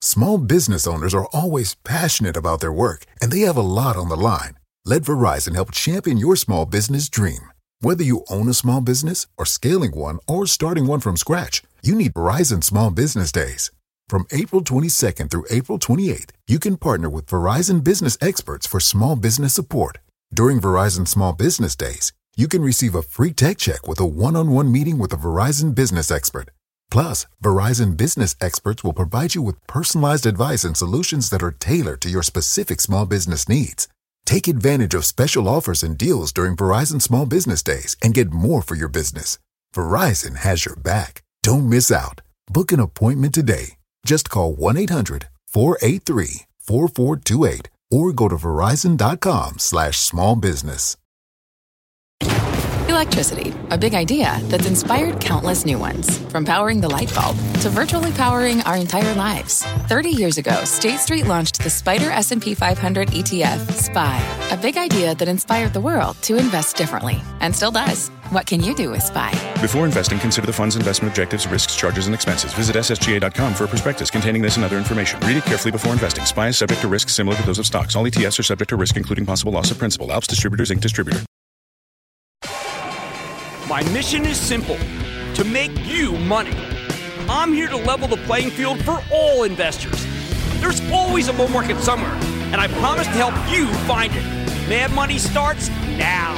Small business owners are always passionate about their work, and they have a lot on the line. Let Verizon help champion your small business dream. Whether you own a small business or scaling one or starting one from scratch, you need Verizon Small Business Days. From April 22nd through April 28th, you can partner with Verizon business experts for small business support. During Verizon Small Business Days, you can receive a free tech check with a one-on-one meeting with a Verizon business expert. Plus, Verizon business experts will provide you with personalized advice and solutions that are tailored to your specific small business needs. Take advantage of special offers and deals during Verizon Small Business Days and get more for your business. Verizon has your back. Don't miss out. Book an appointment today. Just call 1-800-483-4428 or go to verizon.com/smallbusiness. Electricity, a big idea that's inspired countless new ones. From powering the light bulb to virtually powering our entire lives. 30 years ago, State Street launched the Spider S&P 500 ETF, SPY. A big idea that inspired the world to invest differently. And still does. What can you do with SPY? Before investing, consider the fund's investment objectives, risks, charges, and expenses. Visit ssga.com for a prospectus containing this and other information. Read it carefully before investing. SPY is subject to risks similar to those of stocks. All ETFs are subject to risk, including possible loss of principal. Alps Distributors, Inc. Distributor. My mission is simple, to make you money. I'm here to level the playing field for all investors. There's always a bull market somewhere, and I promise to help you find it. Mad Money starts now.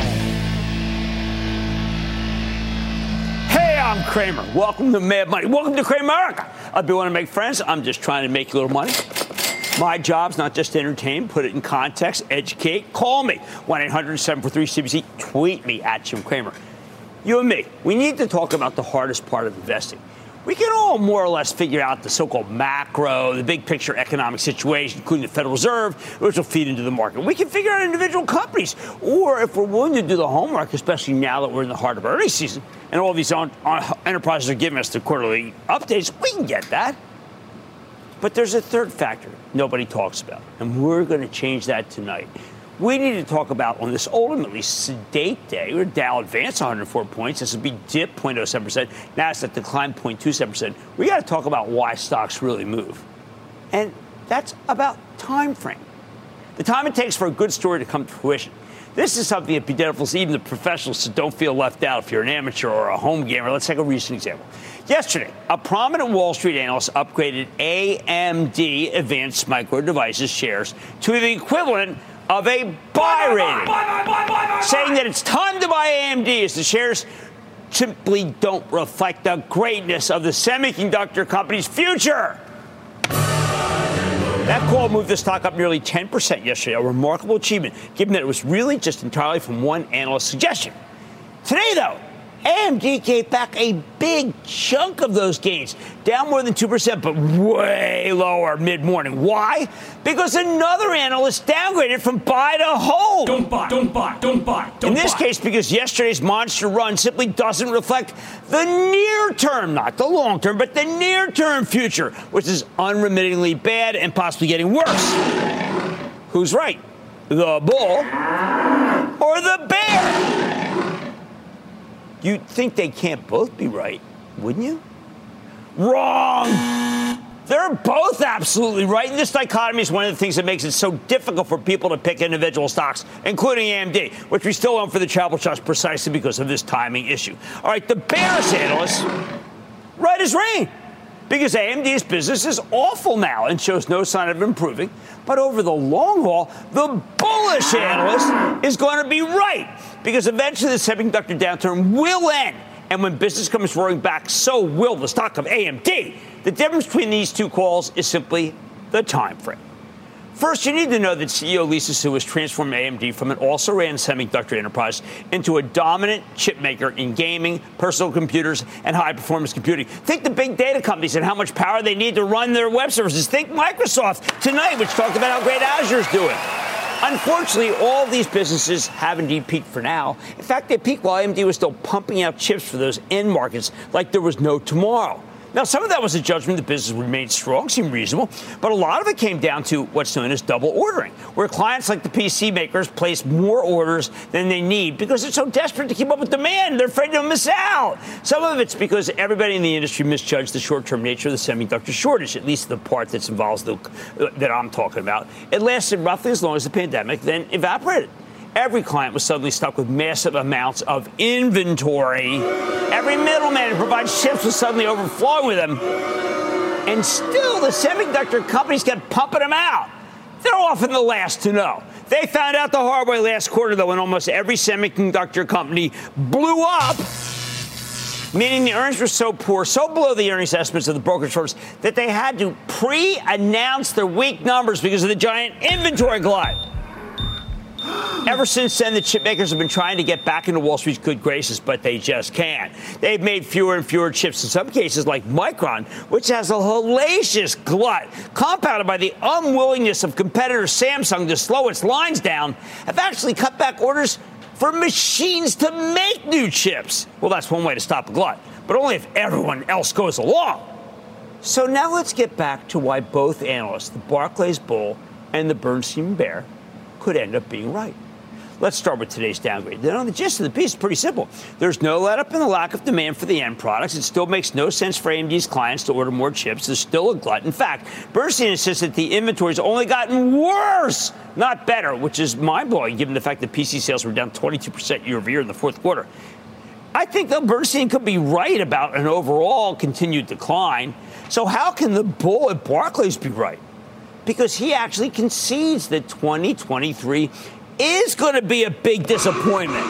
Hey, I'm Cramer. Welcome to Mad Money. Welcome to Cramerica. If you want to make friends, I'm just trying to make a little money. My job's not just to entertain, put it in context, educate. Call me, 1-800-743-CBC. Tweet me at Jim Cramer. You and me, we need to talk about the hardest part of investing. We can all more or less figure out the so-called macro, the big picture economic situation, including the Federal Reserve, which will feed into the market. We can figure out individual companies, or if we're willing to do the homework, especially now that we're in the heart of earnings season, and all these enterprises are giving us the quarterly updates, we can get that. But there's a third factor nobody talks about, and we're going to change that tonight. We need to talk about, on this ultimately sedate day, where Dow advanced 104 points, S&P dipped 0.07%, Nasdaq declined 0.27%. We got to talk about why stocks really move. And that's about time frame. The time it takes for a good story to come to fruition. This is something that bedevils even the professionals, so don't feel left out if you're an amateur or a home gamer. Let's take a recent example. Yesterday, a prominent Wall Street analyst upgraded AMD Advanced Micro Devices shares to the equivalent of a buy rating, saying that it's time to buy AMD as the shares simply don't reflect the greatness of the semiconductor company's future. That call moved the stock up nearly 10% yesterday, a remarkable achievement, given that it was really just entirely from one analyst's suggestion. Today, though, AMD gave back a big chunk of those gains, down more than 2%, but way lower mid-morning. Why? Because another analyst downgraded from buy to hold. Don't buy. In this case, because yesterday's monster run simply doesn't reflect the near-term, not the long-term, but the near-term future, which is unremittingly bad and possibly getting worse. Who's right? The bull or the bear? You'd think they can't both be right, wouldn't you? Wrong! They're both absolutely right. And this dichotomy is one of the things that makes it so difficult for people to pick individual stocks, including AMD, which we still own for the travel charts precisely because of this timing issue. All right, the bearish analysts, right as rain, because AMD's business is awful now and shows no sign of improving. But over the long haul, the bullish analyst is going to be right, because eventually the semiconductor downturn will end. And when business comes roaring back, so will the stock of AMD. The difference between these two calls is simply the time frame. First, you need to know that CEO Lisa Su has transformed AMD from an also-ran semiconductor enterprise into a dominant chip maker in gaming, personal computers, and high-performance computing. Think the big data companies and how much power they need to run their web services. Think Microsoft tonight, which talked about how great Azure's doing. Unfortunately, all of these businesses have indeed peaked for now. In fact, they peaked while AMD was still pumping out chips for those end markets like there was no tomorrow. Now, some of that was a judgment the business remained strong, seemed reasonable, but a lot of it came down to what's known as double ordering, where clients like the PC makers place more orders than they need because they're so desperate to keep up with demand. They're afraid to miss out. Some of it's because everybody in the industry misjudged the short-term nature of the semiconductor shortage, at least the part that involves that I'm talking about. It lasted roughly as long as the pandemic, then evaporated. Every client was suddenly stuck with massive amounts of inventory. Every middleman who provides chips was suddenly overflowing with them. And still, the semiconductor companies kept pumping them out. They're often the last to know. They found out the hard way last quarter, though, when almost every semiconductor company blew up, meaning the earnings were so poor, so below the earnings estimates of the brokerage firms, that they had to pre-announce their weak numbers because of the giant inventory glut. Ever since then, the chip makers have been trying to get back into Wall Street's good graces, but they just can't. They've made fewer and fewer chips, in some cases like Micron, which has a hellacious glut, compounded by the unwillingness of competitor Samsung to slow its lines down, have actually cut back orders for machines to make new chips. Well, that's one way to stop a glut, but only if everyone else goes along. So now let's get back to why both analysts, the Barclays bull and the Bernstein bear, could end up being right. Let's start with today's downgrade. The gist of the piece is pretty simple. There's no let-up in the lack of demand for the end products. It still makes no sense for AMD's clients to order more chips. There's still a glut. In fact, Bernstein insists that the inventory's only gotten worse, not better, which is mind-blowing given the fact that PC sales were down 22% year over year in the fourth quarter. I think that Bernstein could be right about an overall continued decline. So how can the bull at Barclays be right? Because he actually concedes that 2023 is going to be a big disappointment.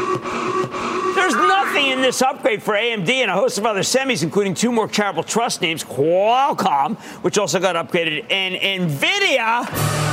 There's nothing in this upgrade for AMD and a host of other semis, including two more charitable trust names, Qualcomm, which also got upgraded, and NVIDIA,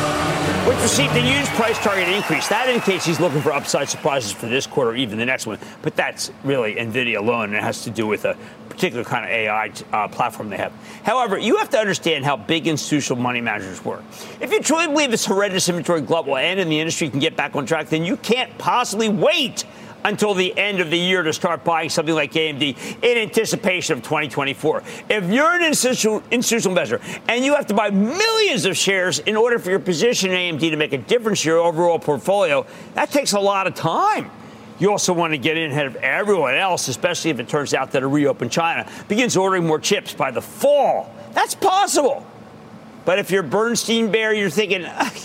which received a huge price target increase. That indicates he's looking for upside surprises for this quarter, even the next one. But that's really NVIDIA alone, and it has to do with a particular kind of AI platform they have. However, you have to understand how big institutional money managers work. If you truly believe this horrendous inventory glut will end and the industry can get back on track, then you can't possibly wait until the end of the year to start buying something like AMD in anticipation of 2024. If you're an institutional investor and you have to buy millions of shares in order for your position in AMD to make a difference to your overall portfolio, that takes a lot of time. You also want to get in ahead of everyone else, especially if it turns out that a reopened China begins ordering more chips by the fall. That's possible. But if you're Bernstein bear, you're thinking,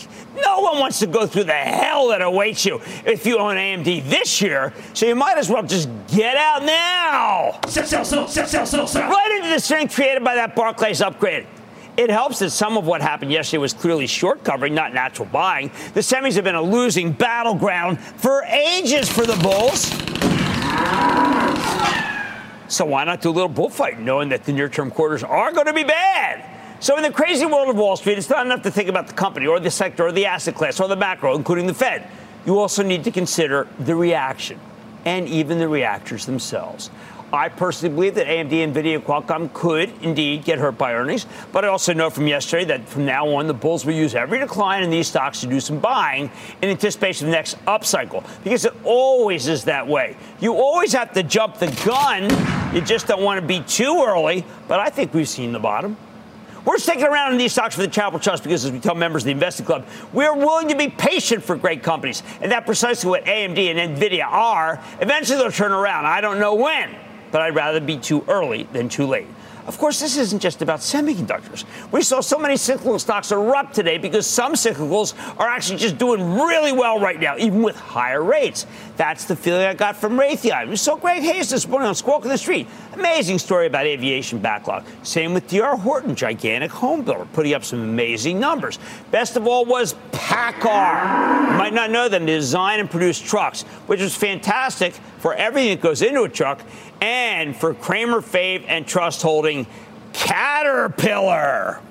no one wants to go through the hell that awaits you if you own AMD this year, so you might as well just get out now. Sell. Right into the strength created by that Barclays upgrade. It helps that some of what happened yesterday was clearly short covering, not natural buying. The semis have been a losing battleground for ages for the bulls. So why not do a little bullfight, knowing that the near-term quarters are going to be bad? So in the crazy world of Wall Street, it's not enough to think about the company or the sector or the asset class or the macro, including the Fed. You also need to consider the reaction and even the reactors themselves. I personally believe that AMD, NVIDIA, and Qualcomm could indeed get hurt by earnings, but I also know from yesterday that from now on, the bulls will use every decline in these stocks to do some buying in anticipation of the next upcycle, because it always is that way. You always have to jump the gun. You just don't want to be too early, but I think we've seen the bottom. We're sticking around in these stocks for the charitable trust because, as we tell members of the Investing Club, we're willing to be patient for great companies, and that's precisely what AMD and NVIDIA are. Eventually, they'll turn around. I don't know when, but I'd rather be too early than too late. Of course, this isn't just about semiconductors. We saw so many cyclical stocks erupt today because some cyclicals are actually just doing really well right now, even with higher rates. That's the feeling I got from Raytheon. We saw Greg Hayes this morning on Squawk on the Street. Amazing story about aviation backlog. Same with D.R. Horton, gigantic home builder, putting up some amazing numbers. Best of all was PACCAR. You might not know them. They design and produce trucks, which was fantastic for everything that goes into a truck, and for Kramer, Fave, and Trust Holding, Caterpillar.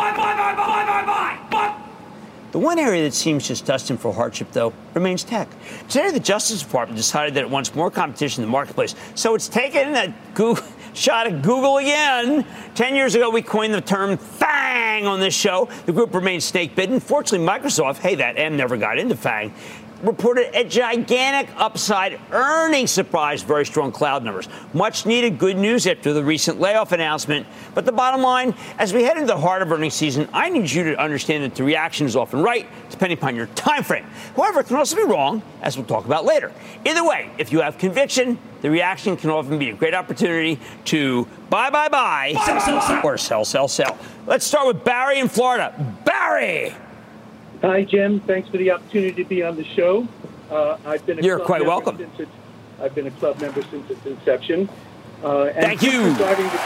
Buy. The one area that seems just destined for hardship, though, remains tech. Today, the Justice Department decided that it wants more competition in the marketplace, so it's taken a shot at Google again. 10 years ago, we coined the term FANG on this show. The group remains snake-bitten. Fortunately, Microsoft, that M never got into FANG, reported a gigantic upside earnings surprise, very strong cloud numbers. Much needed good news after the recent layoff announcement. But the bottom line, as we head into the heart of earnings season, I need you to understand that the reaction is often right, depending upon your time frame. However, it can also be wrong, as we'll talk about later. Either way, if you have conviction, the reaction can often be a great opportunity to buy, or sell. Let's start with Barry in Florida. Barry! Hi, Jim. Thanks for the opportunity to be on the show. You're quite welcome. I've been a club member since its inception. Thank you.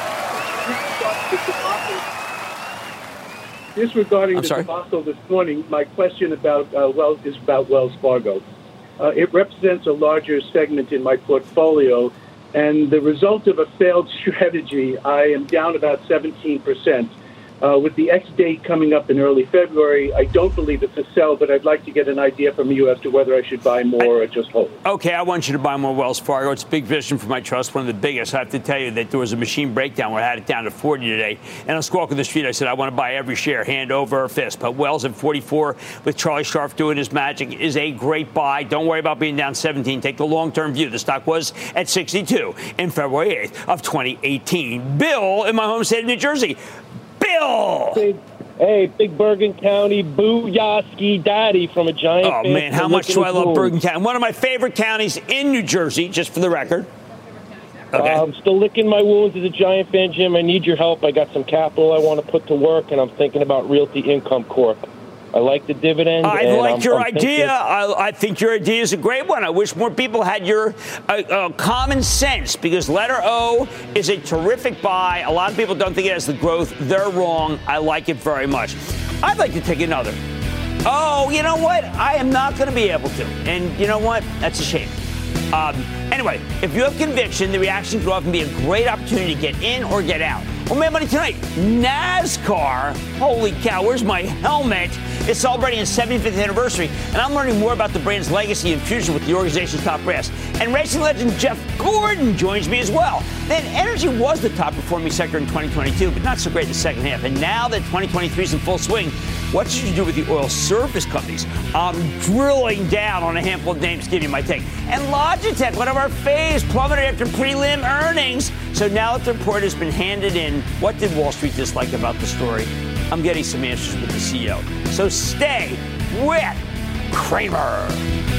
Disregarding the debacle this morning, my question about is about Wells Fargo. It represents a larger segment in my portfolio, and the result of a failed strategy, I am down about 17%. With the ex-date coming up in early February, I don't believe it's a sell, but I'd like to get an idea from you as to whether I should buy more or just hold. Okay, I want you to buy more Wells Fargo. It's a big position for my trust, one of the biggest. I have to tell you that there was a machine breakdown where I had it down to 40 today. And on Squawk on the Street, I said I want to buy every share, hand over fist. But Wells at 44 with Charlie Scharf doing his magic is a great buy. Don't worry about being down 17. Take the long-term view. The stock was at 62 in February 8th of 2018. Bill in my home state of New Jersey. Bill! Hey, big Bergen County booyah daddy from a Giant fan. Oh, man, how much do I love Bergen County? One of my favorite counties in New Jersey, just for the record. Okay. I'm still licking my wounds as a Giant fan, Jim. I need your help. I got some capital I want to put to work, and I'm thinking about Realty Income Corp. I like the dividend. I like your idea. I think your idea is a great one. I wish more people had your common sense, because letter O is a terrific buy. A lot of people don't think it has the growth. They're wrong. I like it very much. I'd like to take another. Oh, you know what? I am not going to be able to. And you know what? That's a shame. Anyway, if you have conviction, the reaction could often be a great opportunity to get in or get out. Well, Mad Money tonight, NASCAR. Holy cow, where's my helmet? It's celebrating its 75th anniversary, and I'm learning more about the brand's legacy and future with the organization's top brass. And racing legend Jeff Gordon joins me as well. Then energy was the top performing sector in 2022, but not so great in the second half. And now that 2023 is in full swing, what should you do with the oil service companies? I'm drilling down on a handful of names, give you my take. And Logitech, one of our faves, plummeted after prelim earnings. So now that the report has been handed in, what did Wall Street dislike about the story? I'm getting some answers with the CEO. So stay with Cramer.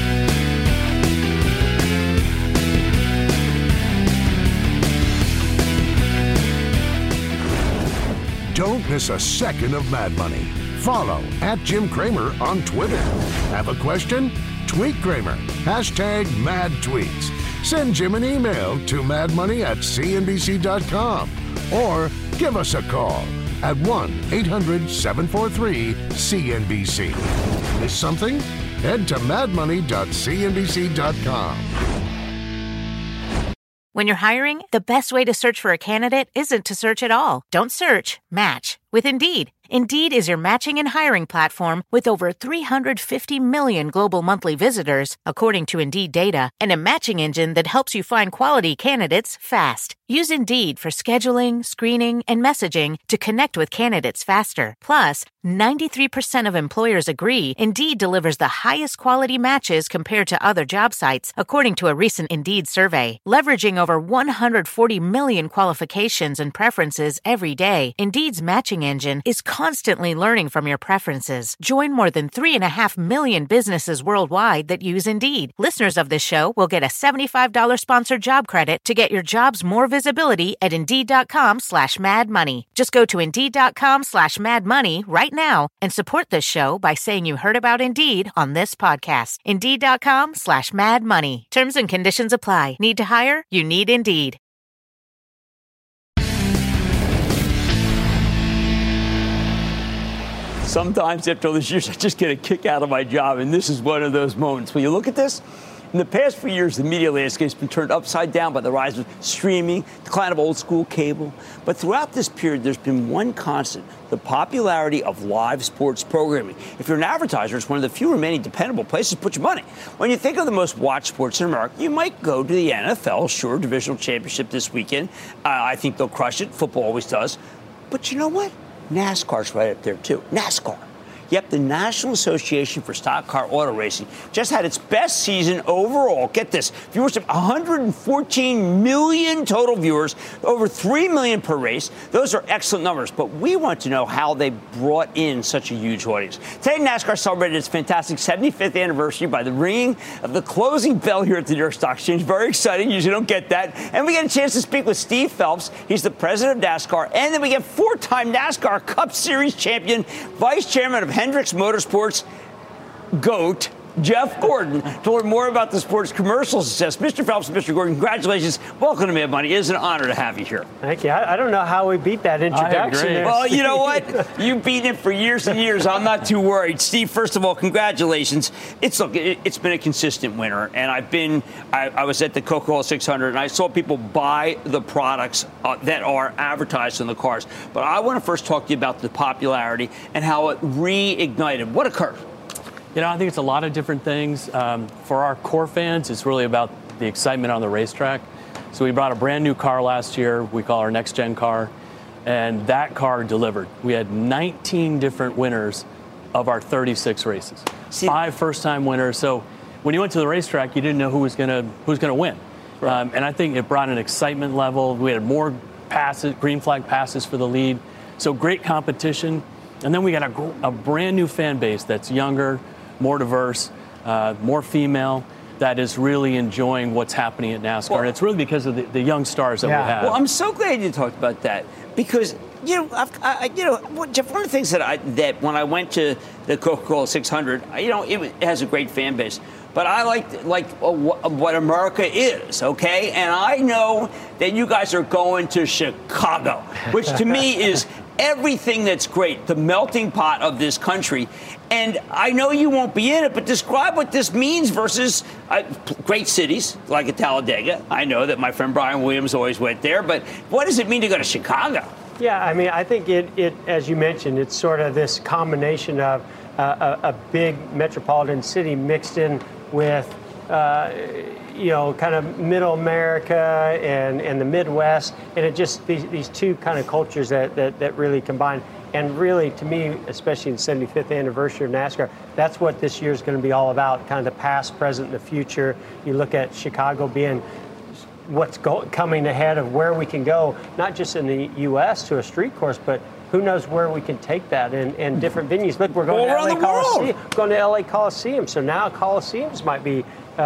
Don't miss a second of Mad Money. Follow @JimCramer on Twitter. Have a question? Tweet Cramer. #MadTweets. Send Jim an email to madmoney@cnbc.com or give us a call at 1-800-743-CNBC. Miss something? Head to madmoney.cnbc.com. When you're hiring, the best way to search for a candidate isn't to search at all. Don't search, match with Indeed. Indeed is your matching and hiring platform with over 350 million global monthly visitors, according to Indeed data, and a matching engine that helps you find quality candidates fast. Use Indeed for scheduling, screening, and messaging to connect with candidates faster. Plus, 93% of employers agree Indeed delivers the highest quality matches compared to other job sites, according to a recent Indeed survey. Leveraging over 140 million qualifications and preferences every day, Indeed's matching engine is constantly learning from your preferences. Join more than 3.5 million businesses worldwide that use Indeed. Listeners of this show will get a $75 sponsored job credit to get your jobs more visibility at Indeed.com/madmoney. Just go to Indeed.com/madmoney right now and support this show by saying you heard about Indeed on this podcast. Indeed.com/madmoney. Terms and conditions apply. Need to hire? You need Indeed. Sometimes after all these years, I just get a kick out of my job, and this is one of those moments. When you look at this, in the past few years, the media landscape has been turned upside down by the rise of streaming, decline of old-school cable. But throughout this period, there's been one constant, the popularity of live sports programming. If you're an advertiser, it's one of the few remaining dependable places to put your money. When you think of the most watched sports in America, you might go to the NFL, sure, divisional championship this weekend. I think they'll crush it. Football always does. But you know what? NASCAR's right up there, too. NASCAR. Yep, the National Association for Stock Car Auto Racing just had its best season overall. Get this, viewership, 114 million total viewers, over 3 million per race. Those are excellent numbers, but we want to know how they brought in such a huge audience. Today, NASCAR celebrated its fantastic 75th anniversary by the ringing of the closing bell here at the New York Stock Exchange. Very exciting. Usually don't get that. And we get a chance to speak with Steve Phelps. He's the president of NASCAR. And then we get four-time NASCAR Cup Series champion, vice chairman of Hendricks Motorsports, GOAT, Jeff Gordon, to learn more about the sport's commercial success. Mr. Phelps, Mr. Gordon, congratulations. Welcome to Mad Money. It is an honor to have you here. Thank you. I don't know how we beat that introduction. Well, you know what? You've beaten it for years and years. I'm not too worried. Steve, first of all, congratulations. It's been a consistent winner, and I was at the Coca-Cola 600, and I saw people buy the products that are advertised in the cars. But I want to first talk to you about the popularity and how it reignited. What occurred? You know, I think it's a lot of different things. For our core fans, it's really about the excitement on the racetrack. So we brought a brand new car last year, we call our next gen car, and that car delivered. We had 19 different winners of our 36 races. 5 first-time winners. So when you went to the racetrack, you didn't know who was going to win. Right. And I think it brought an excitement level. We had more passes, green flag passes for the lead. So great competition. And then we got a brand new fan base that's younger, more diverse, more female, that is really enjoying what's happening at NASCAR. Well, and it's really because of the young stars that we have. Well, I'm so glad you talked about that because, Jeff, one of the things that when I went to the Coca-Cola 600, it has a great fan base. But I like what America is, okay? And I know that you guys are going to Chicago, which to me is everything that's great, the melting pot of this country. And I know you won't be in it, but describe what this means versus great cities like a Talladega. I know that my friend Brian Williams always went there, but what does it mean to go to Chicago? Yeah, I mean, I think it as you mentioned, it's sort of this combination of a big metropolitan city mixed in with kind of middle America and the Midwest, and it just these two kind of cultures that really combine. And really, to me, especially in the 75th anniversary of NASCAR, that's what this year is going to be all about, kind of the past, present, and the future. You look at Chicago being what's coming ahead of where we can go, not just in the U.S. to a street course, but who knows where we can take that in different venues. Look, we're going to LA Coliseum. So now Coliseums might be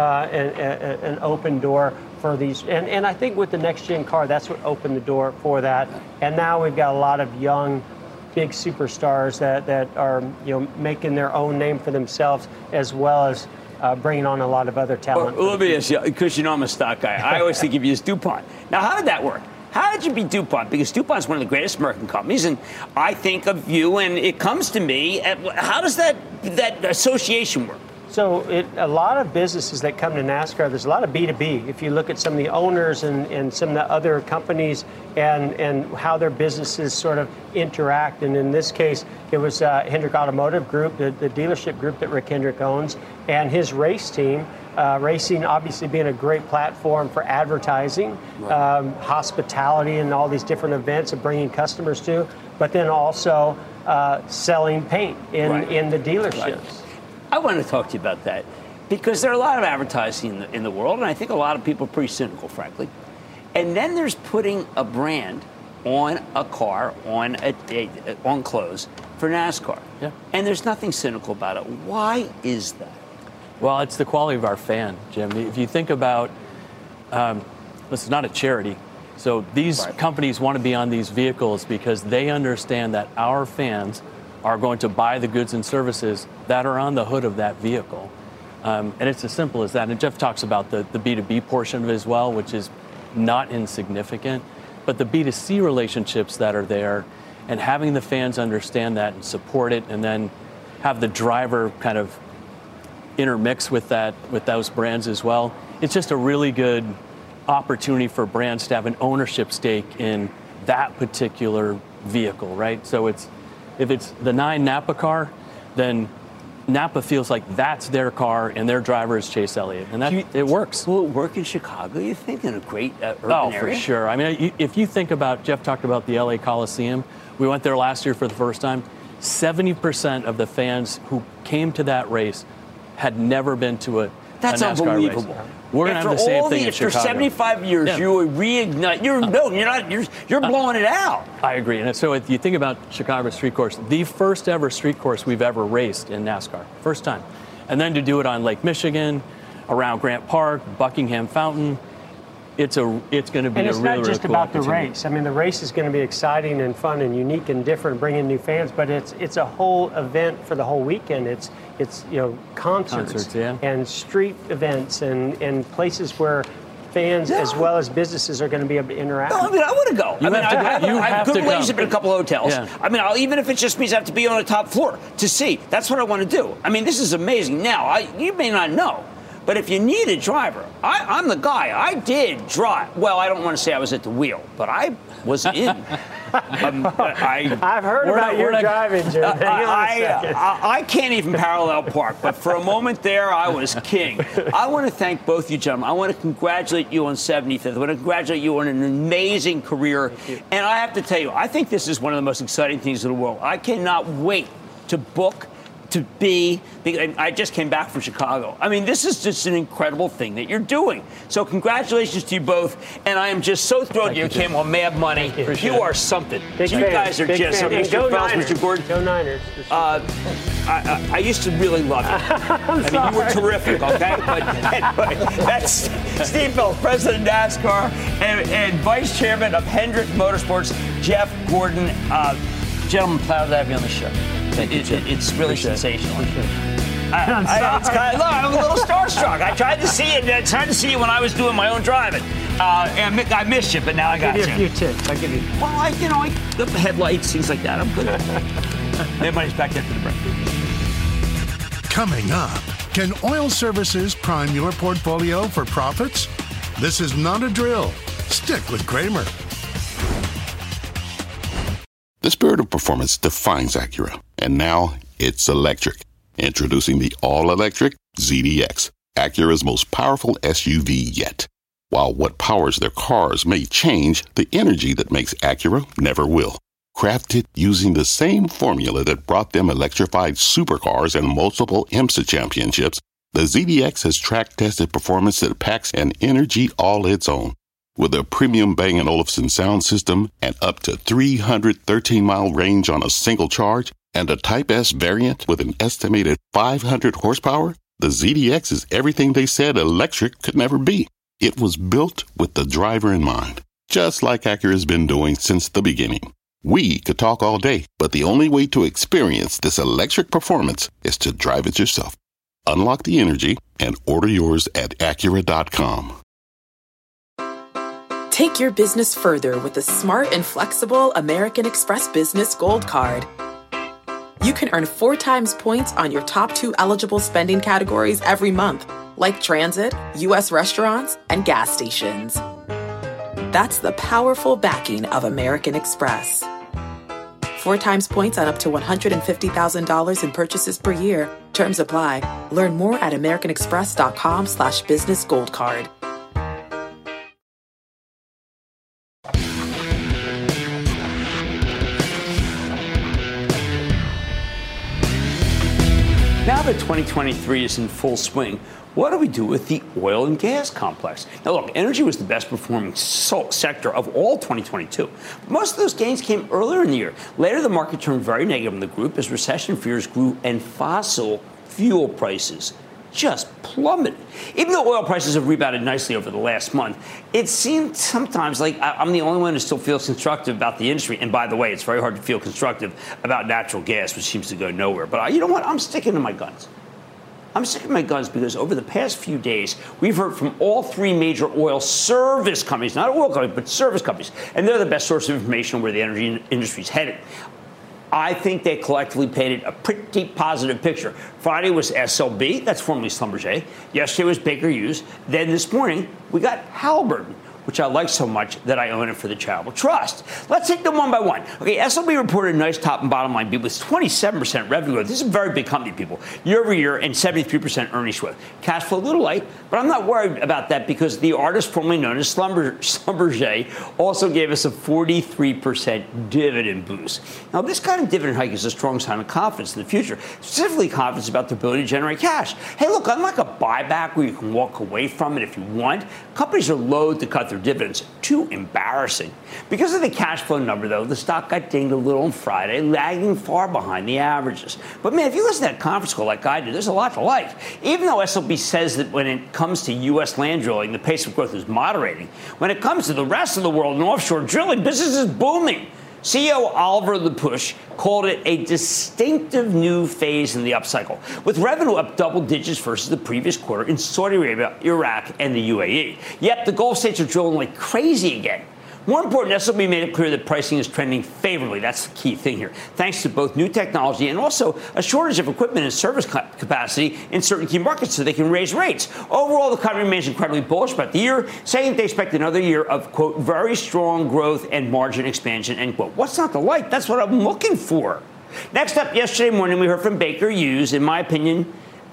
an open door for these. And I think with the next-gen car, that's what opened the door for that. And now we've got a lot of young, big superstars that are making their own name for themselves, as well as bringing on a lot of other talent. Well, let me ask you, because I'm a stock guy, I always think of you as DuPont. Now, how did that work? How did you beat DuPont? Because DuPont's one of the greatest American companies, and I think of you, and it comes to me, how does that association work? So a lot of businesses that come to NASCAR, there's a lot of B2B. If you look at some of the owners and some of the other companies and how their businesses sort of interact. And in this case, it was Hendrick Automotive Group, the dealership group that Rick Hendrick owns, and his race team. Racing obviously being a great platform for advertising, hospitality, and all these different events of bringing customers to, but then also selling paint in the dealerships. Right. I want to talk to you about that because there are a lot of advertising in the world, and I think a lot of people are pretty cynical, frankly. And then there's putting a brand on a car, on clothes for NASCAR. Yeah. And there's nothing cynical about it. Why is that? Well, it's the quality of our fan, Jim. If you think about, this is not a charity. So these companies want to be on these vehicles because they understand that our fans are going to buy the goods and services that are on the hood of that vehicle. And it's as simple as that. And Jeff talks about the B2B portion of it as well, which is not insignificant. But the B2C relationships that are there and having the fans understand that and support it, and then have the driver kind of intermix with those brands as well. It's just a really good opportunity for brands to have an ownership stake in that particular vehicle, right? So if it's the 9 Napa car, then Napa feels like that's their car and their driver is Chase Elliott, and it works. Will it work in Chicago, you think, in a great urban area? For sure. I mean, if you think about, Jeff talked about the LA Coliseum. We went there last year for the first time. 70% of the fans who came to that race had never been to a That's NASCAR unbelievable. race. We're going to have the same thing in Chicago. After 75 years, you will reignite. You're blowing it out. I agree. And so if you think about Chicago Street Course, the first ever street course we've ever raced in NASCAR, first time. And then to do it on Lake Michigan, around Grant Park, Buckingham Fountain, it's going to be a really, really cool And it's not just about the opportunity. race. I mean, the race is going to be exciting and fun and unique and different, bringing new fans. But it's a whole event for the whole weekend. It's concerts and street events and places where fans as well as businesses are going to be able to interact. No, I mean, I want to go. I have good relationship in a couple of hotels. Yeah. I mean, even if it just means I have to be on the top floor to see. That's what I want to do. I mean, this is amazing. Now, you may not know, but if you need a driver, I'm the guy. I did drive. Well, I don't want to say I was at the wheel, but I was in. I've heard about your driving, Jim. I can't even parallel park, but for a moment there, I was king. I want to thank both you gentlemen. I want to congratulate you on 75th. I want to congratulate you on an amazing career. And I have to tell you, I think this is one of the most exciting things in the world. I cannot wait to book. I just came back from Chicago. I mean, this is just an incredible thing that you're doing. So congratulations to you both. And I am just so thrilled you came on Mad Money. You are something. Big you fan. guys are Big just fan. Mr. Phelps, Mr. Gordon. Go Niners. I used to really love you. You were terrific, okay? But anyway, that's Steve Phelps, president of NASCAR and vice chairman of Hendrick Motorsports, Jeff Gordon. Gentlemen, proud to have you on the show. It's really sensational. I'm a little starstruck. I tried to see it. I tried to see it when I was doing my own driving, and I missed you. But now I got you. I'll give you a few tips. Well, the headlights, things like that. I'm good. Everybody's back after the break. Coming up, can oil services prime your portfolio for profits? This is not a drill. Stick with Kramer. The spirit of performance defines Acura, and now it's electric. Introducing the all-electric ZDX, Acura's most powerful SUV yet. While what powers their cars may change, the energy that makes Acura never will. Crafted using the same formula that brought them electrified supercars and multiple IMSA championships, the ZDX has track-tested performance that packs an energy all its own. With a premium Bang & Olufsen sound system and up to 313-mile range on a single charge, and a Type S variant with an estimated 500 horsepower, the ZDX is everything they said electric could never be. It was built with the driver in mind, just like Acura's been doing since the beginning. We could talk all day, but the only way to experience this electric performance is to drive it yourself. Unlock the energy and order yours at Acura.com. Take your business further with the smart and flexible American Express Business Gold Card. You can earn 4 times points on your top 2 eligible spending categories every month, like transit, U.S. restaurants, and gas stations. That's the powerful backing of American Express. 4 times points on up to $150,000 in purchases per year. Terms apply. Learn more at americanexpress.com/business gold card. Now that 2023 is in full swing, what do we do with the oil and gas complex? Now, look, energy was the best performing sector of all 2022. But most of those gains came earlier in the year. Later, the market turned very negative in the group as recession fears grew and fossil fuel prices just plummeted. Even though oil prices have rebounded nicely over the last month, it seemed sometimes like I'm the only one who still feels constructive about the industry. And by the way, it's very hard to feel constructive about natural gas, which seems to go nowhere. But you know what? I'm sticking to my guns. I'm sticking to my guns because over the past few days, we've heard from all 3 major oil service companies, not oil companies, but service companies. And they're the best source of information on where the energy industry is headed. I think they collectively painted a pretty positive picture. Friday was SLB, that's formerly Schlumberger. Yesterday was Baker Hughes. Then this morning, we got Halliburton. which I like so much that I own it for the charitable trust. Let's take them one by one. Okay, SLB reported a nice top and bottom line beat with 27% revenue growth. This is a very big company, people. Year over year and 73% earnings growth. Cash flow a little light, but I'm not worried about that because the artist formerly known as Schlumberger also gave us a 43% dividend boost. Now, this kind of dividend hike is a strong sign of confidence in the future, specifically confidence about the ability to generate cash. Hey, look, unlike a buyback where you can walk away from it if you want, companies are loath to cut their dividends. Too embarrassing. Because of the cash flow number, though, the stock got dinged a little on Friday, lagging far behind the averages. But, man, if you listen to that conference call like I did, there's a lot to like. Even though SLB says that when it comes to U.S. land drilling, the pace of growth is moderating, when it comes to the rest of the world and offshore drilling, business is booming. CEO Oliver LaPush called it a distinctive new phase in the upcycle, with revenue up double digits versus the previous quarter in Saudi Arabia, Iraq, and the UAE. Yep, the Gulf states are drilling like crazy again. More important, SLB made it clear that pricing is trending favorably. That's the key thing here. Thanks to both new technology and also a shortage of equipment and service capacity in certain key markets so they can raise rates. Overall, the company remains incredibly bullish about the year, saying they expect another year of, quote, very strong growth and margin expansion, end quote. What's not to like? That's what I'm looking for. Next up, yesterday morning, we heard from Baker Hughes, in my opinion,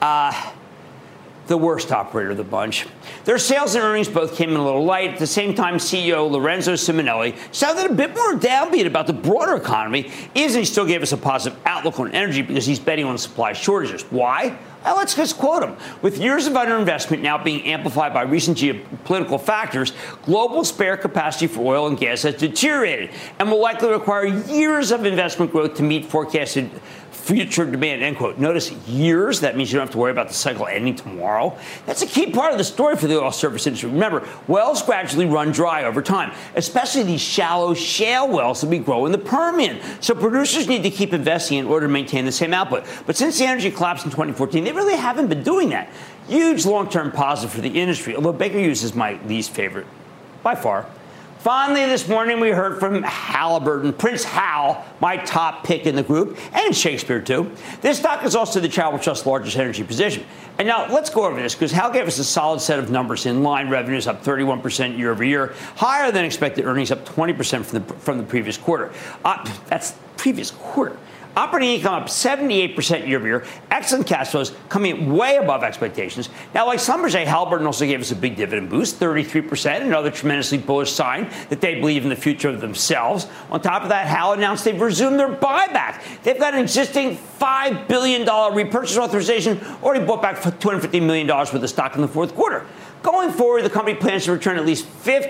the worst operator of the bunch. Their sales and earnings both came in a little light. At the same time, CEO Lorenzo Simonelli sounded a bit more downbeat about the broader economy, even he still gave us a positive outlook on energy because he's betting on supply shortages. Why? Well, let's just quote him. With years of underinvestment now being amplified by recent geopolitical factors, global spare capacity for oil and gas has deteriorated and will likely require years of investment growth to meet forecasted future demand, end quote. Notice years. That means you don't have to worry about the cycle ending tomorrow. That's a key part of the story for the oil service industry. Remember, wells gradually run dry over time, especially these shallow shale wells that we grow in the Permian. So producers need to keep investing in order to maintain the same output. But since the energy collapsed in 2014, they really haven't been doing that. Huge long-term positive for the industry, although Baker Hughes is my least favorite by far. Finally, this morning, we heard from Halliburton, Prince Hal, my top pick in the group, and Shakespeare, too. This stock is also the Charitable Trust's largest energy position. And now, let's go over this, because Hal gave us a solid set of numbers in line. Revenues up 31% year over year, higher than expected earnings up 20% from the previous quarter. That's previous quarter. Operating income up 78% year over year. Excellent cash flows coming way above expectations. Now, like Schlumberger, Halliburton also gave us a big dividend boost, 33%, another tremendously bullish sign that they believe in the future of themselves. On top of that, Hal announced they've resumed their buyback. They've got an existing $5 billion repurchase authorization, already bought back $250 million worth of stock in the fourth quarter. Going forward, the company plans to return at least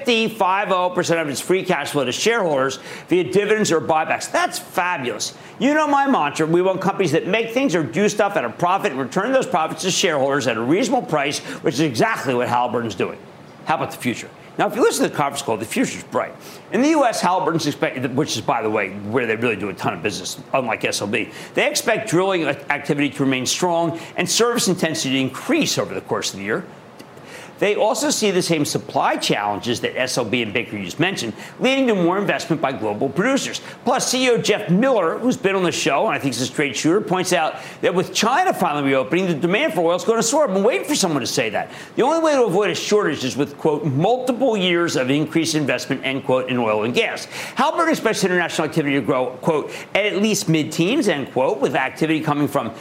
50% of its free cash flow to shareholders via dividends or buybacks. That's fabulous. You know my mantra. We want companies that make things or do stuff at a profit and return those profits to shareholders at a reasonable price, which is exactly what Halliburton's doing. How about the future? Now, if you listen to the conference call, the future's bright. In the U.S., Halliburton's expected, which is, by the way, where they really do a ton of business, unlike SLB, they expect drilling activity to remain strong and service intensity to increase over the course of the year. They also see the same supply challenges that SLB and Baker Hughes mentioned, leading to more investment by global producers. Plus, CEO Jeff Miller, who's been on the show, and I think he's a straight shooter, points out that with China finally reopening, the demand for oil is going to soar. I've been waiting for someone to say that. The only way to avoid a shortage is with, quote, multiple years of increased investment, end quote, in oil and gas. Halliburton expects international activity to grow, quote, at least mid-teens, end quote, with coming from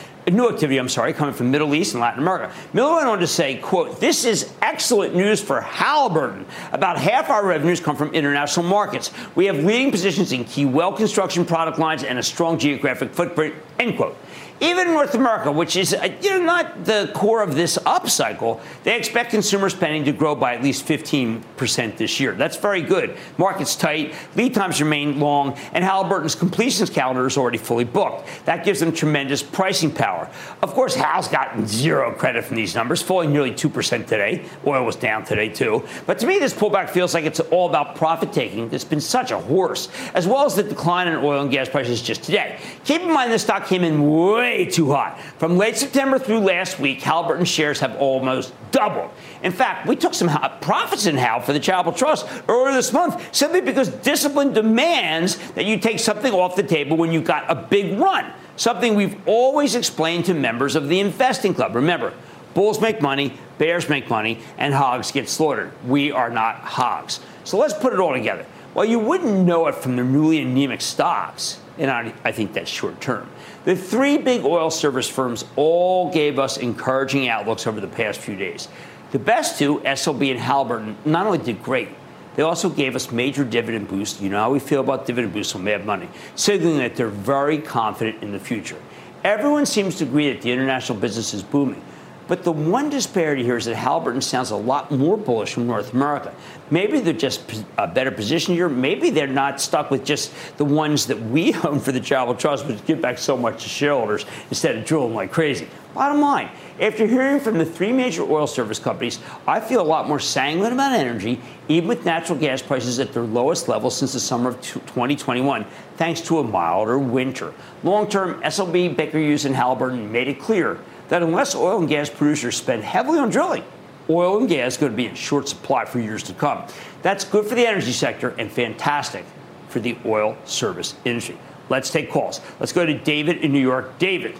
Middle East and Latin America. Miller went on to say, quote, this is excellent news for Halliburton. About half our revenues come from international markets. We have leading positions in key well construction product lines and a strong geographic footprint, end quote. Even in North America, which is not the core of this upcycle, they expect consumer spending to grow by at least 15% this year. That's very good. Market's tight, lead times remain long, and Halliburton's completions calendar is already fully booked. That gives them tremendous pricing power. Of course, Hal's gotten zero credit from these numbers, falling nearly 2% today. Oil was down today, too. But to me, this pullback feels like it's all about profit-taking. It's been such a horse, as well as the decline in oil and gas prices just today. Keep in mind, this stock came in way too hot. From late September through last week, Halliburton shares have almost doubled. In fact, we took some profits in Hal for the Charitable Trust earlier this month, simply because discipline demands that you take something off the table when you've got a big run, something we've always explained to members of the Investing Club. Remember, Bulls make money, bears make money, and hogs get slaughtered. We are not hogs. So let's put it all together. Well, you wouldn't know it from the newly anemic stocks, and I think that's short term. The three big oil service firms all gave us encouraging outlooks over the past few days. The best two, SLB and Halliburton, not only did great, they also gave us major dividend boosts. You know how we feel about dividend boosts when we have money, signaling that they're very confident in the future. Everyone seems to agree that the international business is booming. But the one disparity here is that Halliburton sounds a lot more bullish from North America. Maybe they're just a better position here. Maybe they're not stuck with just the ones that we own for the Charitable Trust, which give back so much to shareholders instead of drilling like crazy. Bottom line, after hearing from the three major oil service companies, I feel a lot more sanguine about energy, even with natural gas prices at their lowest level since the summer of 2021, thanks to a milder winter. Long-term, SLB, Baker Hughes, and Halliburton made it clear that unless oil and gas producers spend heavily on drilling, oil and gas is going to be in short supply for years to come. That's good for the energy sector and fantastic for the oil service industry. Let's take calls. Let's go to David in New York. David.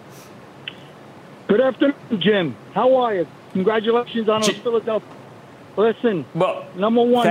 Good afternoon, Jim. How are you? Congratulations on Philadelphia. Listen, number one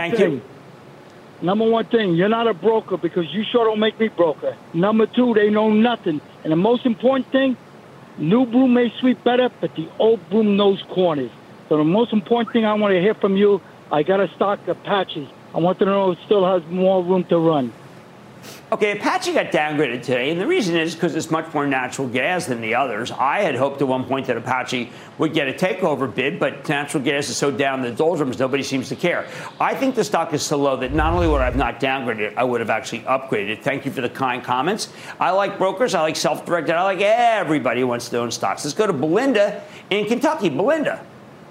thing, you're not a broker because you sure don't make me broker. Number two, they know nothing. And the most important thing, new broom may sweep better, but the old broom knows corners. So the most important thing I want to hear from you, I got a stock Apache. I want to know if it still has more room to run. Okay, Apache got downgraded today, and the reason is because it's much more natural gas than the others. I had hoped at one point that Apache would get a takeover bid, but natural gas is so down in the doldrums, nobody seems to care. I think the stock is so low that not only would I have not downgraded it, I would have actually upgraded it. Thank you for the kind comments. I like brokers. I like self-directed. I like everybody who wants to own stocks. Let's go to Belinda in Kentucky. Belinda.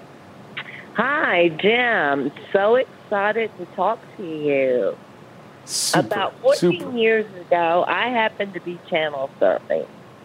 Hi, Jim. So excited to talk to you. About 14 years ago, I happened to be channel surfing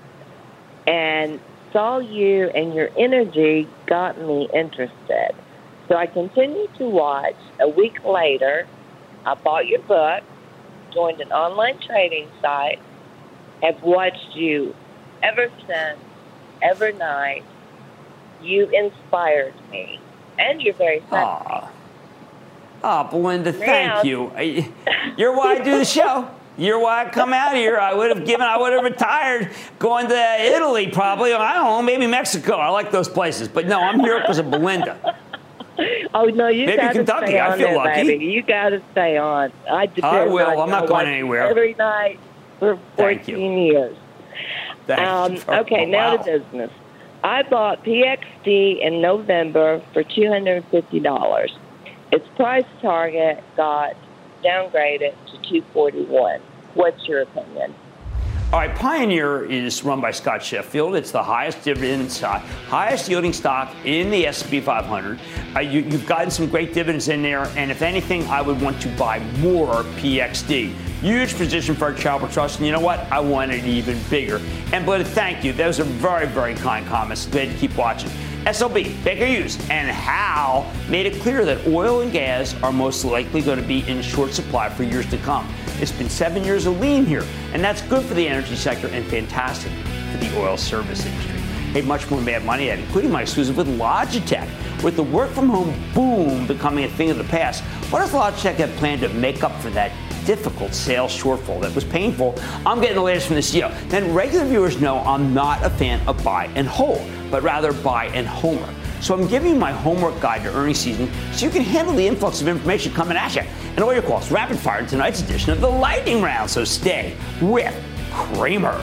and saw you, and your energy got me interested. So I continued to watch. A week later, I bought your book, joined an online trading site, have watched you ever since, every night. You inspired me, and you're very funny. Oh, Belinda, thank you. You're why I do the show. You're why I come out here. I would have retired going to Italy probably. I don't know, maybe Mexico. I like those places. But no, I'm here because of Belinda. Oh, no, you got to stay on there, lucky. baby. You got to stay on. I will. I'm not going anywhere. Every night for 14 years. Thank you. Okay, now to business. I bought PXD in November for $250. Its price target got downgraded to $241. What's your opinion? All right, Pioneer is run by Scott Sheffield. It's the highest dividend stock, highest yielding stock in the S&P 500. You've gotten some great dividends in there, and if anything, I would want to buy more PXD. Huge position for our Charitable Trust, and you know what? I want it even bigger. And Belinda, thank you. Those are very, very kind comments. Glad to keep watching. SLB, Baker Hughes, and Hal made it clear that oil and gas are most likely going to be in short supply for years to come. It's been 7 years of lean here, and that's good for the energy sector and fantastic for the oil service industry. Hey, much more Mad Money ahead, including my exclusive with Logitech. With the work-from-home boom becoming a thing of the past, what does Logitech have planned to make up for that difficult sales shortfall that was painful? I'm getting the latest from the CEO. Then regular viewers know I'm not a fan of buy and hold, but rather buy and homework. So I'm giving you my homework guide to earnings season so you can handle the influx of information coming at you. And all your calls rapid fire in tonight's edition of the Lightning Round. So stay with Cramer.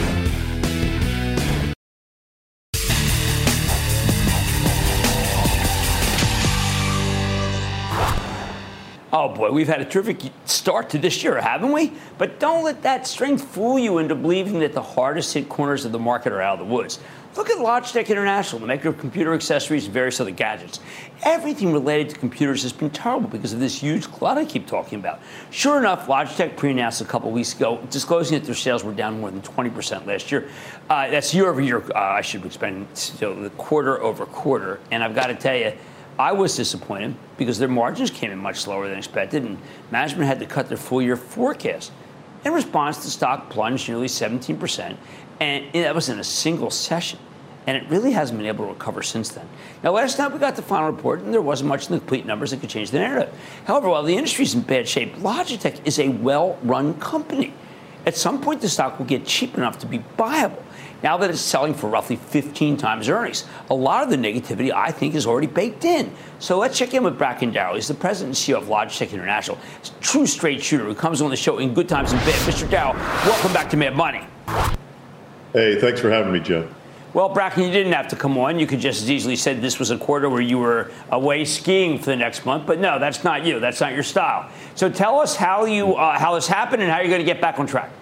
Oh boy, we've had a terrific start to this year, haven't we? But don't let that strength fool you into believing that the hardest hit corners of the market are out of the woods. Look at Logitech International, the maker of computer accessories and various other gadgets. Everything related to computers has been terrible because of this huge glut I keep talking about. Sure enough, Logitech pre-announced a couple weeks ago, disclosing that their sales were down more than 20% last year. That's year over year, I should expand, the quarter over quarter. And I've got to tell you, I was disappointed because their margins came in much slower than expected, and management had to cut their full-year forecast. In response, the stock plunged nearly 17%, and that was in a single session. and it really hasn't been able to recover since then. Now, last night we got the final report, and there wasn't much in the complete numbers that could change the narrative. However, while the industry's in bad shape, Logitech is a well-run company. At some point, the stock will get cheap enough to be buyable. Now that it's selling for roughly 15 times earnings, a lot of the negativity, I think, is already baked in. So let's check in with Bracken Darrell. He's the president and CEO of Logitech International. He's a true straight shooter who comes on the show in good times and bad. Mr. Darrell, welcome back to Mad Money. Hey, thanks for having me, Jim. Well, Bracken, you didn't have to come on. You could just as easily say this was a quarter where you were away skiing for the next month. But no, that's not you. That's not your style. So tell us how this happened and how you're going to get back on track.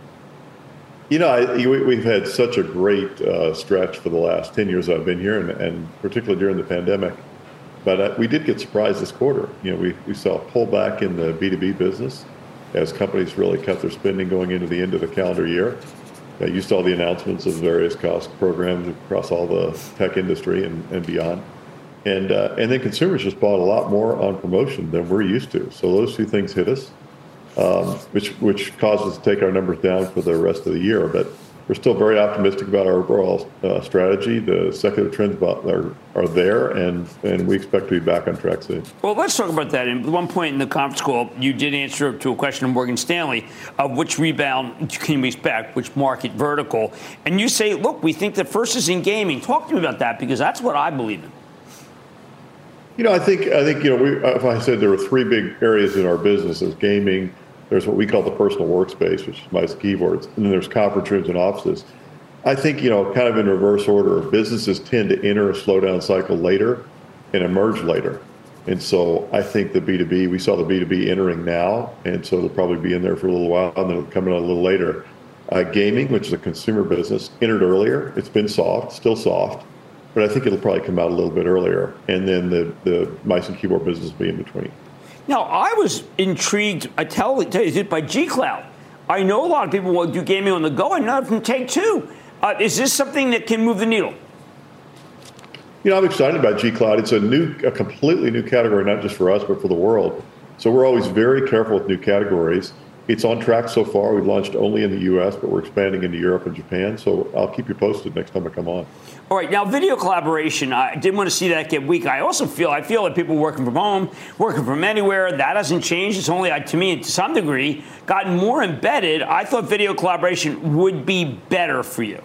You know, we've had such a great stretch for the last 10 years I've been here, and particularly during the pandemic. But we did get surprised this quarter. You know, we saw a pullback in the B2B business as companies really cut their spending going into the end of the calendar year. You saw the announcements of various cost programs across all the tech industry and beyond. And then consumers just bought a lot more on promotion than we're used to. So those two things hit us. Which caused us to take our numbers down for the rest of the year. But we're still very optimistic about our overall strategy. The secular trends are there, and we expect to be back on track soon. Well, let's talk about that. At one point in the conference call, you did answer to a question of Morgan Stanley of which rebound can we expect, which market vertical. And you say, look, we think the first is in gaming. Talk to me about that, because that's what I believe in. You know, I think if I said there were three big areas in our business, is gaming. There's what we call the personal workspace, which is mice and keyboards, and then there's conference rooms and offices. I think, kind of in reverse order, businesses tend to enter a slowdown cycle later and emerge later. And so I think the B2B, we saw the B2B entering now, and so it'll probably be in there for a little while, and then it'll come in a little later. Gaming, which is a consumer business, entered earlier. It's been soft, still soft, but I think it'll probably come out a little bit earlier. And then the mice and keyboard business will be in between. Now, I was intrigued, I tell you, by G-Cloud. I know a lot of people will do gaming on the go, and not from Take-Two. Is this something that can move the needle? You know, I'm excited about G-Cloud. It's a completely new category, not just for us, but for the world. So we're always very careful with new categories. It's on track so far. We've launched only in the U.S., but we're expanding into Europe and Japan. So I'll keep you posted next time I come on. All right. Now, video collaboration, I didn't want to see that get weak. I feel that people working from home, working from anywhere, that hasn't changed. It's only, to me, to some degree, gotten more embedded. I thought video collaboration would be better for you.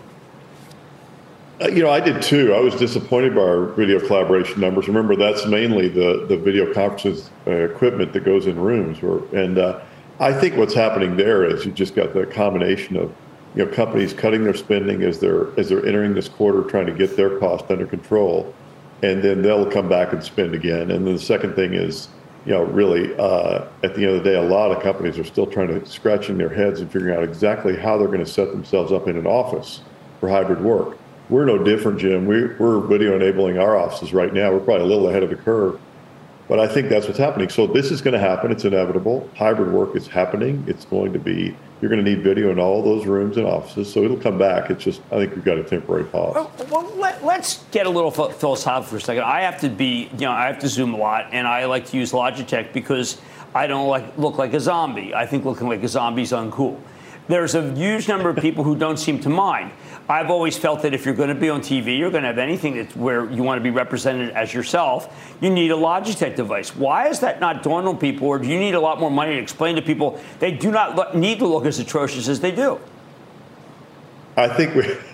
I did too. I was disappointed by our video collaboration numbers. Remember, that's mainly the video conferences equipment that goes in rooms. I think what's happening there is you just got the combination of companies cutting their spending as they're entering this quarter, trying to get their cost under control, and then they'll come back and spend again. And then the second thing is, really at the end of the day, a lot of companies are still scratching their heads and figuring out exactly how they're going to set themselves up in an office for hybrid work. We're no different, Jim. We're video enabling our offices right now. We're probably a little ahead of the curve. But I think that's what's happening. So this is going to happen. It's inevitable. Hybrid work is happening. It's going to be, you're going to need video in all those rooms and offices. So it'll come back. It's just, I think we've got a temporary pause. Well, let's get a little philosophical for a second. I have to Zoom a lot, and I like to use Logitech because I don't look like a zombie. I think looking like a zombie is uncool. There's a huge number of people who don't seem to mind. I've always felt that if you're going to be on TV, you're going to have anything that's where you want to be represented as yourself, you need a Logitech device. Why is that not dawned on people, or do you need a lot more money to explain to people they do not need to look as atrocious as they do? I think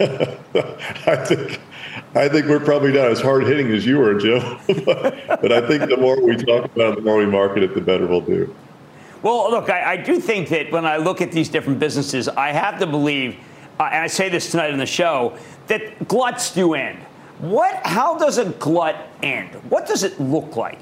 we're probably not as hard hitting as you were, Jim. But I think the more we talk about it, the more we market it, the better we'll do. Well, look, I do think that when I look at these different businesses, I have to believe, and I say this tonight on the show, that gluts do end. How does a glut end? What does it look like?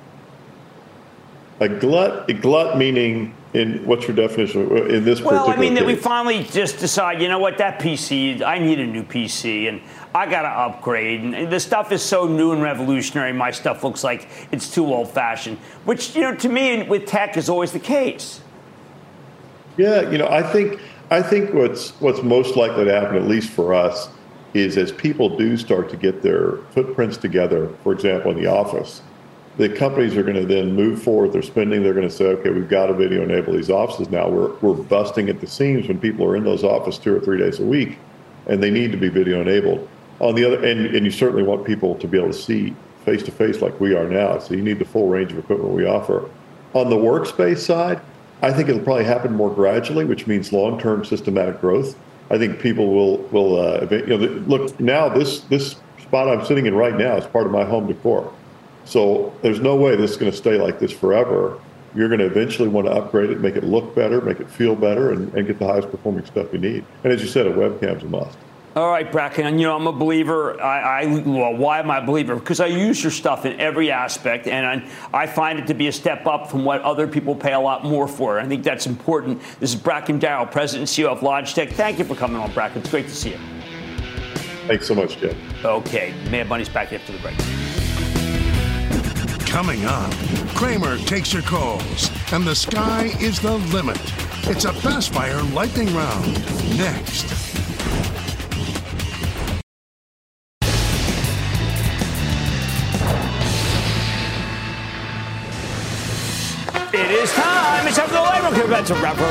A glut meaning, what's your definition in this particular Well, I mean, case? that we finally just decide, you know what, that PC, I need a new PC, and I got to upgrade. And the stuff is so new and revolutionary, my stuff looks like it's too old-fashioned, which, to me, with tech is always the case. Yeah, I think what's most likely to happen, at least for us, is as people do start to get their footprints together, for example, in the office, the companies are going to then move forward their spending. They're going to say, okay, we've got to video enable these offices now. We're busting at the seams when people are in those offices 2 or 3 days a week, and they need to be video enabled. On the other, and you certainly want people to be able to see face to face like we are now. So you need the full range of equipment we offer. On the workspace side, I think it'll probably happen more gradually, which means long-term systematic growth. I think people will look now. This spot I'm sitting in right now is part of my home decor. So there's no way this is going to stay like this forever. You're going to eventually want to upgrade it, make it look better, make it feel better, and get the highest performing stuff you need. And as you said, a webcam's a must. All right, Bracken, I'm a believer. Well, why am I a believer? Because I use your stuff in every aspect, and I find it to be a step up from what other people pay a lot more for. I think that's important. This is Bracken Darrell, President and CEO of Logitech. Thank you for coming on, Bracken. It's great to see you. Thanks so much, Jim. Okay, Mad Money's back after the break. Coming up, Cramer takes your calls, and the sky is the limit. It's a fast fire lightning round. Next. It is time. It's time for the lightning round.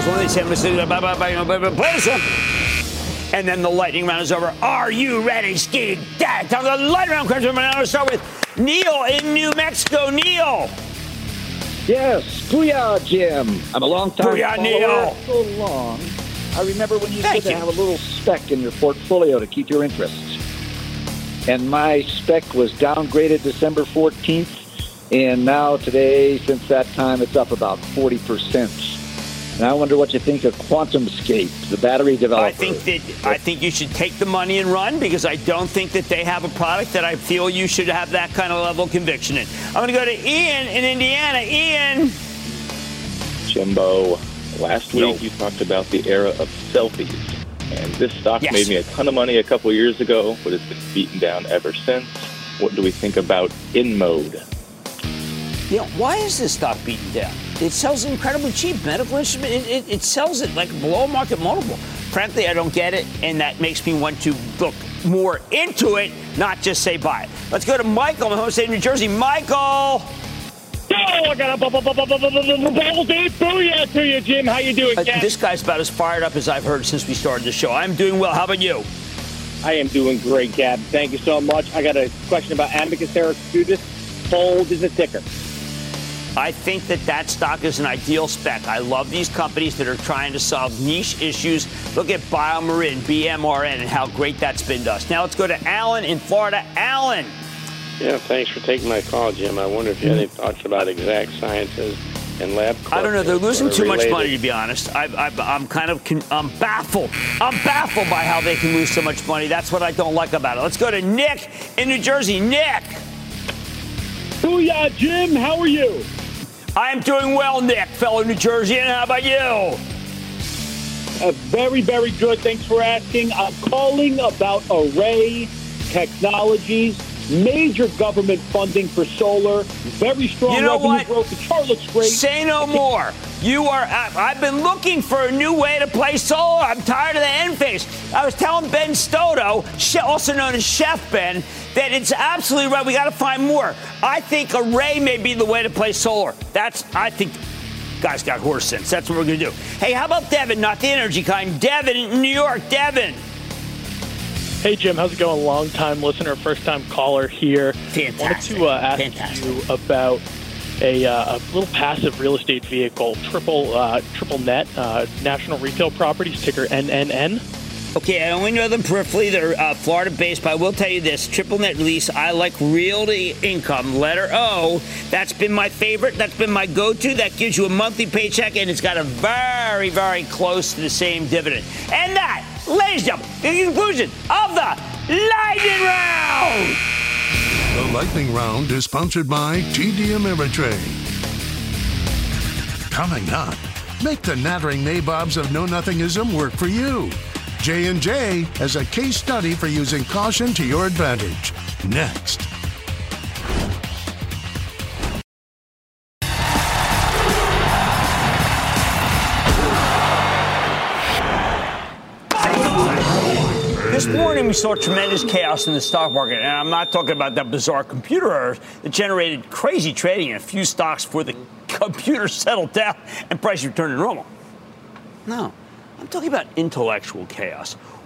And then the lightning round is over. Are you ready, Ski Dad? Time for the lightning round. I'm going to start with Neil in New Mexico. Neil. Yes, booyah, Jim. I'm a long time booyah, follower. Neil. So long. I remember when you said to have a little spec in your portfolio to keep your interests. And my spec was downgraded December 14th. And now today, since that time, it's up about 40%. And I wonder what you think of QuantumScape, the battery developer. I think you should take the money and run, because I don't think that they have a product that I feel you should have that kind of level of conviction in. I'm going to go to Ian in Indiana. Ian. Jimbo, last week you talked about the era of selfies. And this stock made me a ton of money a couple years ago, but it's been beaten down ever since. What do we think about InMode? Why is this stock beaten down? It sells incredibly cheap. Medical instrument, it sells it like below market multiple. Frankly, I don't get it, and that makes me want to look more into it, not just say buy it. Let's go to Michael in the home state of New Jersey. Michael! Oh, I got a booyah to you, Jim. How you doing, This guy's about as fired up as I've heard since we started the show. I'm doing well. How about you? I am doing great, Gab. Thank you so much. I got a question about Amicus Therapeutics. Fold is a ticker. I think that stock is an ideal spec. I love these companies that are trying to solve niche issues. Look at BioMarin, BMRN, and how great that's been to us. Now let's go to Alan in Florida. Alan. Yeah, thanks for taking my call, Jim. I wonder if you had any thoughts about Exact Sciences and LabCorp. I don't know. They're losing too much money, to be honest. I'm baffled. I'm baffled by how they can lose so much money. That's what I don't like about it. Let's go to Nick in New Jersey. Nick. Booyah, Jim. How are you? I'm doing well, Nick, fellow New Jerseyan. How about you? Very, very good. Thanks for asking. I'm calling about Array Technologies. Major government funding for solar. Very strong revenue growth. The chart looks great. Say no more. I've been looking for a new way to play solar. I'm tired of the end phase. I was telling Ben Stoto, also known as Chef Ben, that it's absolutely right. We got to find more. I think Array may be the way to play solar. I think guys got horse sense. That's what we're going to do. Hey, how about Devin? Not the energy kind. Devin in New York. Devin. Hey, Jim. How's it going? Long-time listener, first-time caller here. Fantastic. Wanted to ask you about a little passive real estate vehicle, triple net, National Retail Properties, ticker NNN. Okay, I only know them peripherally. They're Florida-based, but I will tell you this. Triple net lease, I like Realty Income, letter O. That's been my favorite. That's been my go-to. That gives you a monthly paycheck, and it's got a very, very close to the same dividend. And that, ladies and gentlemen, the conclusion of the Lightning Round. The Lightning Round is sponsored by TD Ameritrade. Coming up, make the nattering nabobs of know-nothingism work for you. J&J has a case study for using caution to your advantage. Next. This morning, we saw tremendous chaos in the stock market, and I'm not talking about that bizarre computer error that generated crazy trading in a few stocks before the computer settled down and prices returned to normal. No, I'm talking about intellectual chaos.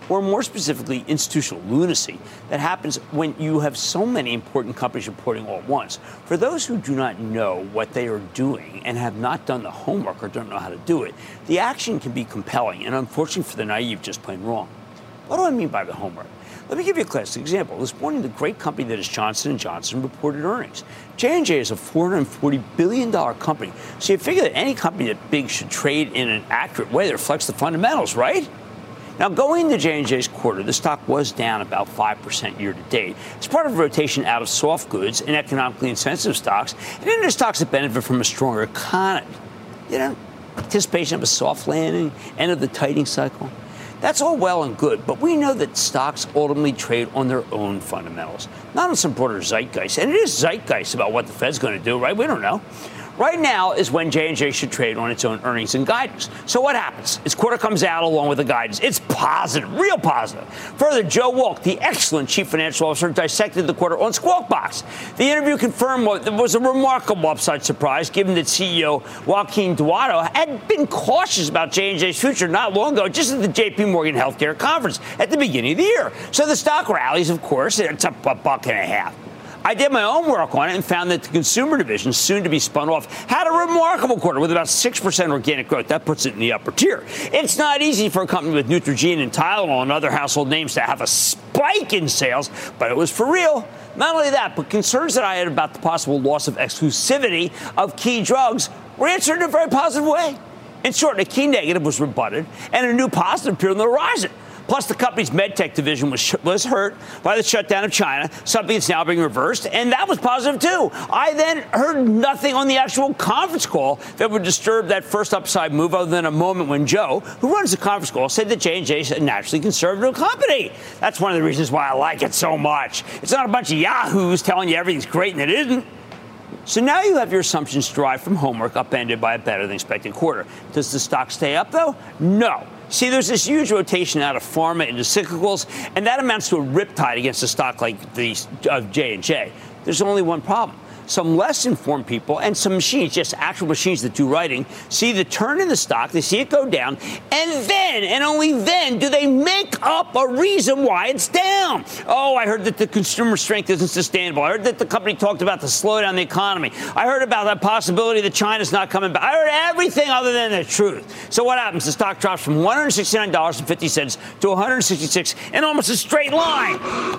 or more specifically, institutional lunacy that happens when you have so many important companies reporting all at once. For those who do not know what they are doing and have not done the homework or don't know how to do it, the action can be compelling and, unfortunately for the naive, just plain wrong. What do I mean by the homework? Let me give you a classic example. This morning, the great company that is Johnson & Johnson reported earnings. J&J is a $440 billion company, so you figure that any company that big should trade in an accurate way that reflects the fundamentals, right? Now, going into J&J's quarter, the stock was down about 5% year to date. It's part of a rotation out of soft goods and economically insensitive stocks, and into stocks that benefit from a stronger economy. You know, anticipation of a soft landing, end of the tightening cycle. That's all well and good, but we know that stocks ultimately trade on their own fundamentals, not on some broader zeitgeist. And it is zeitgeist about what the Fed's going to do, right? We don't know. Right now is when J&J should trade on its own earnings and guidance. So what happens? Its quarter comes out along with the guidance. It's positive, real positive. Further, Joe Wolk, the excellent chief financial officer, dissected the quarter on Squawk Box. The interview confirmed what was a remarkable upside surprise, given that CEO Joaquin Duato had been cautious about J&J's future not long ago, just at the J.P. Morgan Healthcare Conference at the beginning of the year. So the stock rallies, of course. It's up $1.50. I did my own work on it and found that the consumer division, soon to be spun off, had a remarkable quarter with about 6% organic growth. That puts it in the upper tier. It's not easy for a company with Neutrogena and Tylenol and other household names to have a spike in sales, but it was for real. Not only that, but concerns that I had about the possible loss of exclusivity of key drugs were answered in a very positive way. In short, a key negative was rebutted, and a new positive appeared on the horizon. Plus, the company's medtech division was hurt by the shutdown of China, something that's now being reversed, and that was positive, too. I then heard nothing on the actual conference call that would disturb that first upside move other than a moment when Joe, who runs the conference call, said that J&J is a naturally conservative company. That's one of the reasons why I like it so much. It's not a bunch of yahoos telling you everything's great and it isn't. So now you have your assumptions derived from homework upended by a better-than-expected quarter. Does the stock stay up, though? No. See, there's this huge rotation out of pharma into cyclicals, and that amounts to a riptide against a stock like the J&J. There's only one problem. Some less informed people and some machines, just actual machines that do writing, see the turn in the stock, they see it go down, and then, and only then, do they make up a reason why it's down. Oh, I heard that the consumer strength isn't sustainable. I heard that the company talked about the slowdown in the economy. I heard about that possibility that China's not coming back. I heard everything other than the truth. So what happens? The stock drops from $169.50 to $166 in almost a straight line.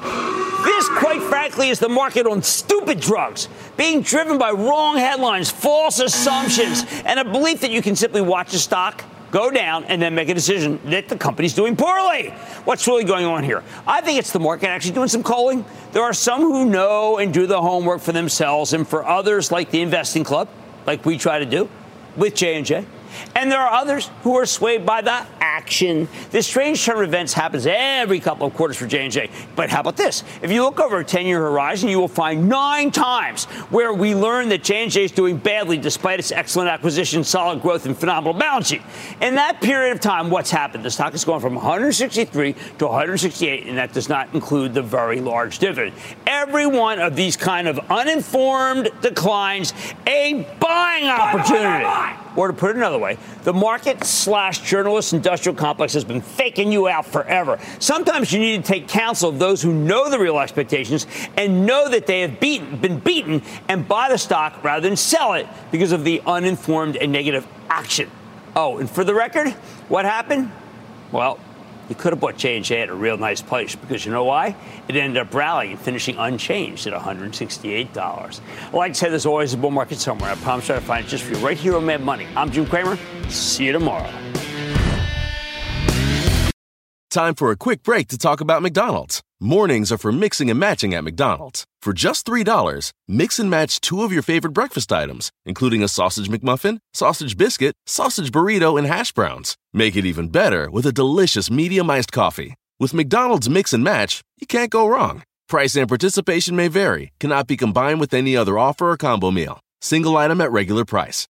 This, quite frankly, is the market on stupid drugs, being driven by wrong headlines, false assumptions, and a belief that you can simply watch a stock go down and then make a decision that the company's doing poorly. What's really going on here? I think it's the market actually doing some culling. There are some who know and do the homework for themselves, and for others, like the Investing Club, like we try to do with J&J. And there are others who are swayed by the action. This strange turn of events happens every couple of quarters for J&J. But how about this? If you look over a 10-year horizon, you will find 9 times where we learn that J&J is doing badly despite its excellent acquisition, solid growth, and phenomenal balance sheet. In that period of time, what's happened? The stock has gone from 163 to 168, and that does not include the very large dividend. Every one of these kind of uninformed declines, a buying opportunity. Or to put it another way, the market/journalist industrial complex has been faking you out forever. Sometimes you need to take counsel of those who know the real expectations and know that they have been beaten and buy the stock rather than sell it because of the uninformed and negative action. Oh, and for the record, what happened? Well, you could have bought J&J at a real nice place because you know why? It ended up rallying and finishing unchanged at $168. Like I said, there's always a bull market somewhere. I promise I'll find it just for you right here on Mad Money. I'm Jim Cramer. See you tomorrow. Time for a quick break to talk about McDonald's. Mornings are for mixing and matching at McDonald's. For just $3, mix and match 2 of your favorite breakfast items, including a sausage McMuffin, sausage biscuit, sausage burrito, and hash browns. Make it even better with a delicious medium iced coffee. With McDonald's Mix and Match, you can't go wrong. Price and participation may vary, cannot be combined with any other offer or combo meal. Single item at regular price.